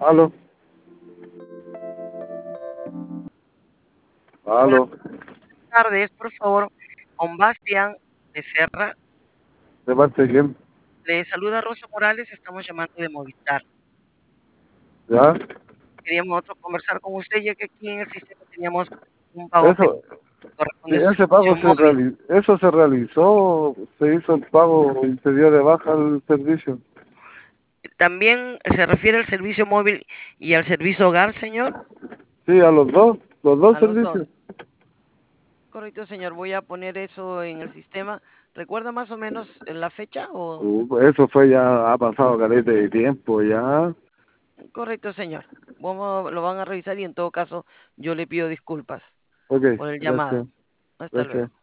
Aló, Hola, aló, buenas tardes, por favor, con Bastián Becerra. ¿de parte de quién? Le saluda Rosa Morales, estamos llamando de Movistar. ¿Ya? Queríamos conversar con usted, ya que aquí en el sistema teníamos un pago Eso, pendiente que sí, corresponde a su ese pago servicio móvil. eso se realizó, se hizo el pago y se dio de baja el servicio. También se refiere al servicio móvil y al servicio hogar, señor. Sí, a los dos A los dos. servicios. Correcto, señor. Voy a poner eso en el sistema. ¿Recuerda más o menos la fecha o? Eso fue ya, ha pasado caleta de tiempo ya. Correcto, señor. Lo van a revisar y en todo caso yo le pido disculpas Ok, por el llamado. gracias, Hasta luego. gracias.